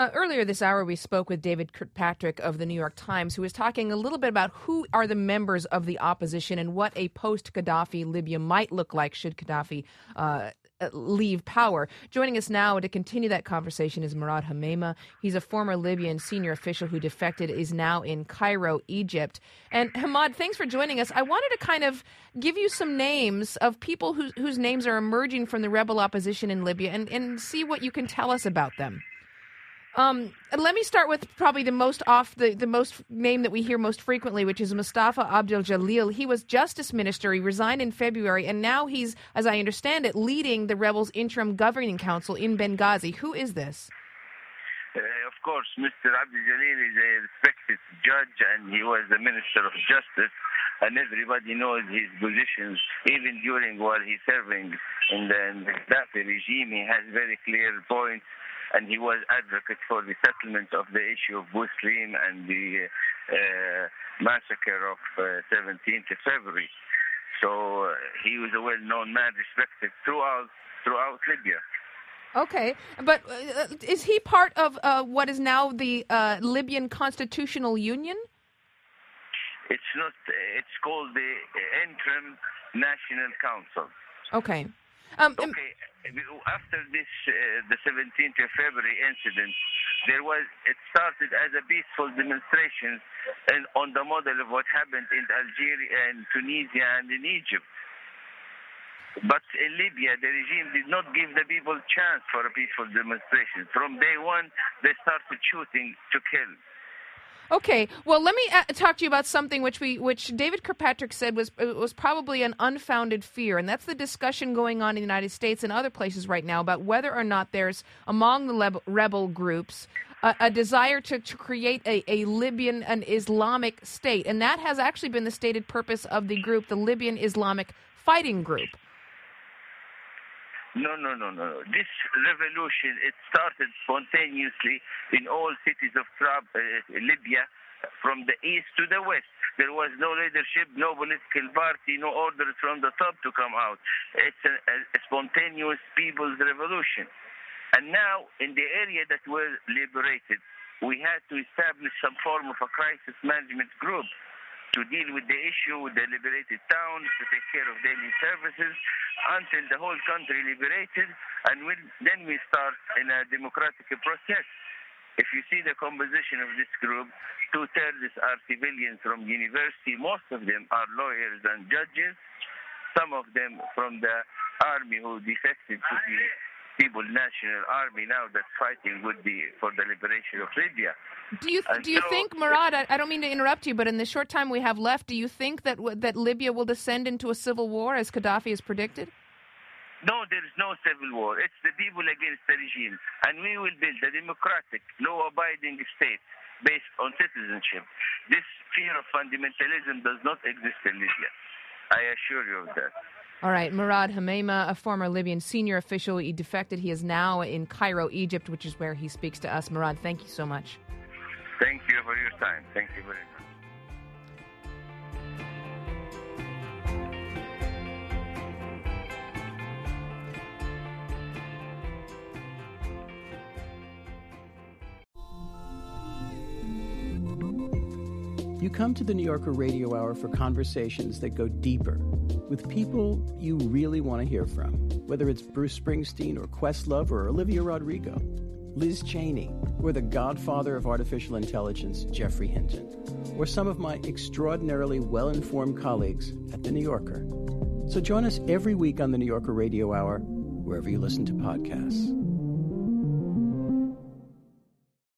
Earlier this hour, we spoke with David Kirkpatrick of the New York Times, who was talking a little bit about who are the members of the opposition and what a post-Gaddafi Libya might look like should Gaddafi leave power. Joining us now to continue that conversation is Murad Hameima. He's a former Libyan senior official who defected, is now in Cairo, Egypt. And Hamad, thanks for joining us. I wanted to kind of give you some names of people whose names are emerging from the rebel opposition in Libya and see what you can tell us about them. Let me start with probably the most name that we hear most frequently, which is Mustafa Abdel Jalil. He was justice minister. He resigned in February, and now he's, as I understand it, leading the rebels' interim governing council in Benghazi. Who is this? Of course, Mr. Abdel Jalil is a respected judge, and he was the Minister of Justice, and everybody knows his positions. Even during while he's serving in the Gaddafi regime, he has very clear points. And he was advocate for the settlement of the issue of Buslim and the massacre of 17th of February. So he was a well-known man, respected throughout Libya. Okay, but is he part of what is now the Libyan Constitutional Union? It's not. It's called the Interim National Council. Okay. Okay. After this, the 17th of February incident, it started as a peaceful demonstration and on the model of what happened in Algeria and Tunisia and in Egypt. But in Libya, the regime did not give the people a chance for a peaceful demonstration. From day one, they started shooting to kill. Okay, well, let me talk to you about something which David Kirkpatrick said was probably an unfounded fear, and that's the discussion going on in the United States and other places right now about whether or not there's, among the rebel groups, a desire to create a Libyan, an Islamic state, and that has actually been the stated purpose of the group, the Libyan Islamic Fighting Group. No. This revolution, it started spontaneously in all cities of Libya, from the east to the west. There was no leadership, no political party, no orders from the top to come out. It's a spontaneous people's revolution. And now, in the area that were liberated, we had to establish some form of a crisis management group to deal with the issue with the liberated towns, to take care of daily services until the whole country liberated, and then we start in a democratic process. If you see the composition of this group, 2/3 are civilians from university. Most of them are lawyers and judges. Some of them from the army who defected to the People's National Army now that's fighting for the liberation of Libya. Do you think, Murad, I don't mean to interrupt you, but in the short time we have left, do you think that Libya will descend into a civil war as Gaddafi has predicted? No, there is no civil war. It's the people against the regime. And we will build a democratic, law-abiding state based on citizenship. This fear of fundamentalism does not exist in Libya. I assure you of that. All right, Murad Hameima, a former Libyan senior official. He defected. He is now in Cairo, Egypt, which is where he speaks to us. Murad, thank you so much. Thank you for your time. Thank you very much. You come to the New Yorker Radio Hour for conversations that go deeper with people you really want to hear from, whether it's Bruce Springsteen or Questlove or Olivia Rodrigo, Liz Cheney, or the godfather of artificial intelligence, Geoffrey Hinton, or some of my extraordinarily well-informed colleagues at The New Yorker. So join us every week on the New Yorker Radio Hour, wherever you listen to podcasts.